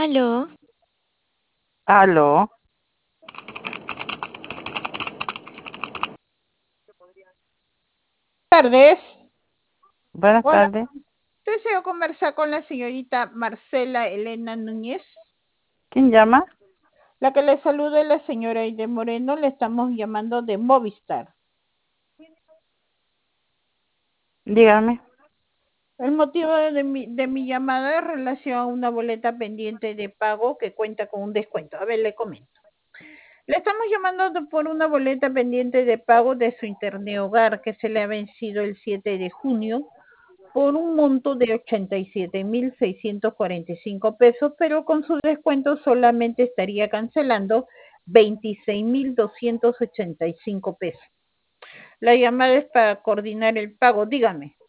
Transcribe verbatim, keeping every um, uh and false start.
Aló, Aló, Tardes. buenas Hola, tardes. deseo conversar con la señorita Marcela Elena Núñez. ¿Quién llama? La que le saluda es la señora Aide Moreno, le estamos llamando de Movistar. Dígame. El motivo de mi, de mi llamada es relación a una boleta pendiente de pago que cuenta con un descuento. A ver, le comento. Le estamos llamando de- por una boleta pendiente de pago de su internet hogar que se le ha vencido el siete de junio por un monto de ochenta y siete mil seiscientos cuarenta y cinco pesos, pero con su descuento solamente estaría cancelando veintiséis mil doscientos ochenta y cinco pesos. La llamada es para coordinar el pago. Dígame.